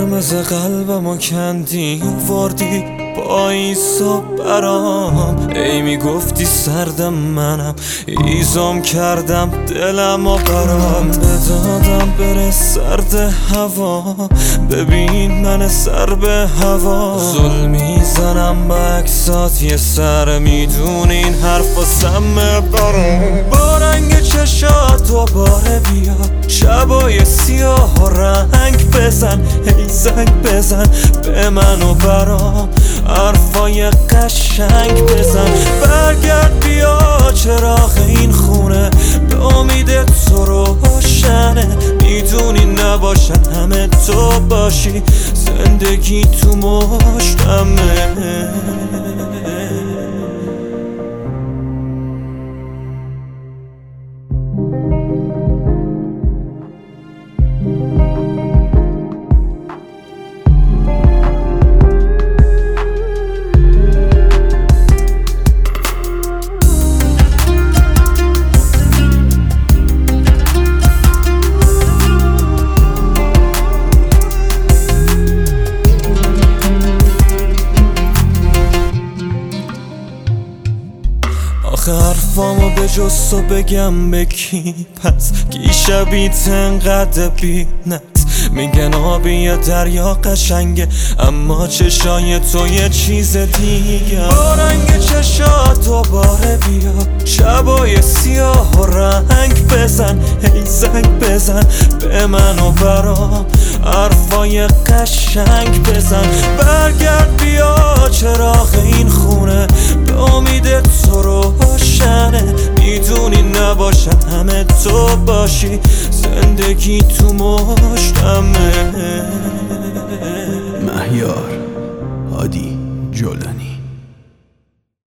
قرمز قلبمو کندی واردی با ایسا برام. ای میگفتی سردم منم، ایزام کردم دلمو برام. بدادم بره سرد هوا، ببین من سر به هوا. زل میزنم با عکسات یه سر، میدون این حرفا سمه برام. با رنگ چشات دوباره بیا، شبای سیاه و رنگ بزن. ای زنگ بزن به من و برام، حرفای قشنگ بزن. برگرد بیا چراغ این خونه، به امید تو روشنه. میدونی نباشن همه تو باشی، زندگی تو مشتمه. آخه حرفامو به جز تو بگم به کی؟ پس کی شبیت انقدر بینت؟ میگن آبی یا دریا قشنگه، اما چشای تو یه چیز دیگه. با رنگ چشات دوباره بیا، شبای سیاه و رنگ بزن. ای زنگ بزن به من و برام، حرفای قشنگ بزن. برگرد بیا چراغ این خونه، به امید تو روشنه. میدونی نباشن همه تو باشی، زندگی تو مشتمه. مهیار هادی جولانی.